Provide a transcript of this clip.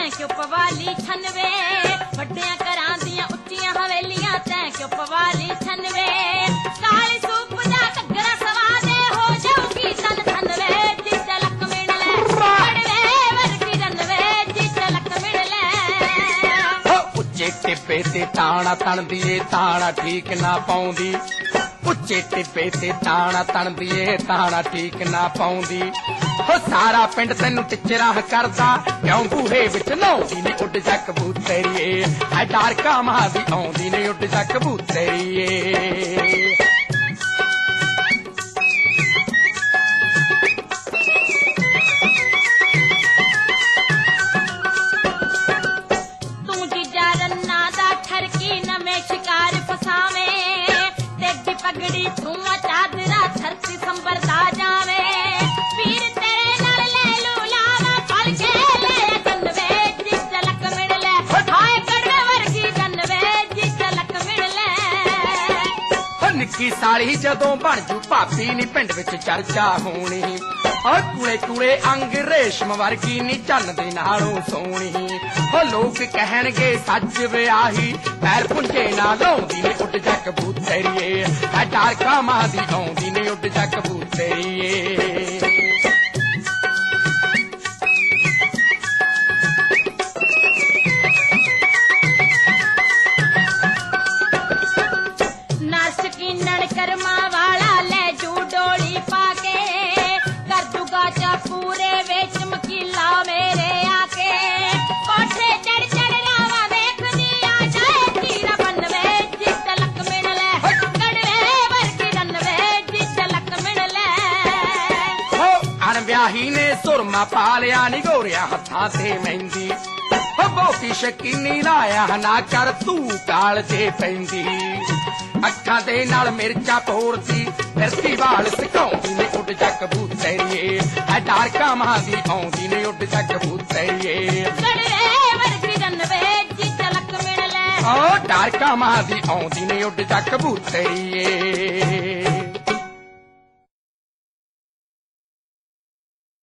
ਤੈਂ ਕਿਉਂ ਪਵਾਲੀ ਛਨਵੇ ਵੱਡਿਆਂ ਘਰਾਂ ਦੀਆਂ ਉੱਚੀਆਂ ਹਵੇਲੀਆਂ ਤੈਂ ਕਿਉਂ ਪਵਾਲੀ ਛਨਵੇ ਕਾਲੀ ਸੂਪ ਦਾ ਘੱਗਰਾ ਸਵਾ ਦੇ ਹੋ ਜਾਊਗੀ ਤਨ ਥਨਵੇ ਜਿੱਤ ਲੱਕ ਮਿਣ ਲੈ ਬੜਵੇ ਵਰਗੀ ਰਨਵੇ ਜਿੱਤ ਲੱਕ ਮਿਣ ਲੈ ਉੱਚੇ ਟਿੱਬੇ ਤੇ ਤਾਣਾ ਤਣਦੀ ਏ ਤਾਣਾ ਠੀਕ ਨਾ ਪਾਉਂਦੀ ਉੱਚੇ ਟਿੱਬੇ ਤੇ ਤਾਣਾ ਤਣਦੀ ਏ ਤਾਣਾ ਠੀਕ ਨਾ ਪਾਉਂਦੀ ਹੋ ਸਾਰਾ ਪਿੰਡ ਤੈਨੂੰ ਟਿਚਰਾਂ ਕਰਦਾ ਕਿਉਂ ਬੂਹੇ ਵਿੱਚ ਨਹਾਉਂਦੀ ਨੀ ਉੱਡ ਜਾ ਕਬੂਤਰੀਏ ਐ ਡਾਰਕਾ ਮਾਂ ਦੀ ਆਉਂਦੀ ਨੀ ਉੱਡ ਜਾ ਕਬੂਤਰੀਏ ਤੂੰ ਜੀਜਾ ਰੰਨਾ ਦਾ ਠਰਕੀ ਨਵੇਂ ਸ਼ਿਕਾਰ ਫਸਾਵੇਂ ਤੇਰੀ ਪਗੜੀ ਤੂੰ ਚਾਦਰਾ ਧਰਤੀ ਸੰਭਰਦਾ ਜਾਵੇ ਪੀਰ ਤੇਰੇ ਨਾਲ ਲੈ ਲੂ ਲਾਵਾ ਫਲ ਕੇ ਲੈ ਜਨਵੇ ਜਿੱਤ ਲੱਕ ਮਿਣ ਲੈ ਹਾਏ ਕੜਵੇ ਵਰਗੀ ਜਨਵੇ ਜਿੱਤ ਲੱਕ ਮਿਣ ਲੈ ਨਿੱਕੀ ਸਾਲੀ ਜਦੋਂ ਬਣ ਜੂ ਭਾਬੀ ਨੀ ਪਿੰਡ ਵਿੱਚ ਚਰਚਾ ਹੋਣੀ ਕੂਲੇ ਕੂਲੇ ਅੰਗ ਰੇਸ਼ਮ ਵਰਗੀ ਨੀ ਚੰਨ ਦੇ ਨਾਲੋਂ ਸੋਹਣੀ ਲੋਕ ਕਹਿਣਗੇ ਸੱਚ ਵਿਆਹੀ ਪੈਰ ਪੁੰਝੇ ਨਾ ਲਾਉਂਦੀ ਨੀ ਉੱਡ ਜਾ ਕਬੂਤਰੀਏ ਐ ਡਾਰਕਾ ਮਾਂ ਦੀ ਆਉਂਦੀ ਨੀ ਉੱਡ ਜਾ ਕਬੂਤਰੀਏ ਨਰਸਕੀਨਣ ਕਰਮਾਂ ਵਾਲਾ ਲੈ ਜੂ ਡੋਲੀ ਪਾ ਕੇ ਕਰ ਦੂਗਾ ਚਾ ਪੂਰੇ ਵਿੱਚ ਮਕੀਲਾ ਮੇਰੇ ਆ ਕੇ ਕੋਠੇ ਚੜ ਚੜ ਰਾਵਾ ਵੇਖਦੀ ਆ ਜਾਏ ਤੀਰਾ ਬੰਨਵੇ ਜਿੱਤ ਲੱਕ ਮਿਣ ਲੈ ਕੜਵੇ ਵਰਗੀ ਰੰਨਵੇ ਜਿੱਤ ਲੱਕ ਮਿਣ ਲੈ ਅਣਵਿਆਹੀ ਨੇ ਸੁਰਮਾ ਪਾ ਲਿਆ ਨੀ ਗੋਰਿਆ ਹੱਥਾਂ ਤੇ ਮਹਿੰਦੀ ਬਹੁਤੀ ਸ਼ਕੀਨੀ ਲਾਇਆ ਨਾ ਕਰ ਤੂੰ ਕਾਲ ਤੇ ਪੈਂਦੀ ਅੱਖਾਂ ਦੇ ਨਾਲ ਮਿਰਚਾਂ ਪੋਰਦੀ ਫਿਰਦੀ ਵਾਲ ਸਿਕਾਉਂਦੀ ਨੇ ਉੱਡ ਜਾ ਕਬੂਤਰੀਏ ਐ ਡਾਰਕਾ ਮਾਂ ਦੀ ਆਉਂਦੀ ਨੇ ਉੱਡ ਜਾ ਕਬੂਤਰੀਏ ਕੜਵੇ ਵਰਗੀ ਰੰਨਵੇ ਜਿੱਤ ਲੱਕ ਮਿਣ ਲੈ ਡਾਰਕਾ ਮਾਂ ਦੀ ਆਉਂਦੀ ਨੇ ਉੱਡ ਜਾ ਕਬੂਤਰੀਏ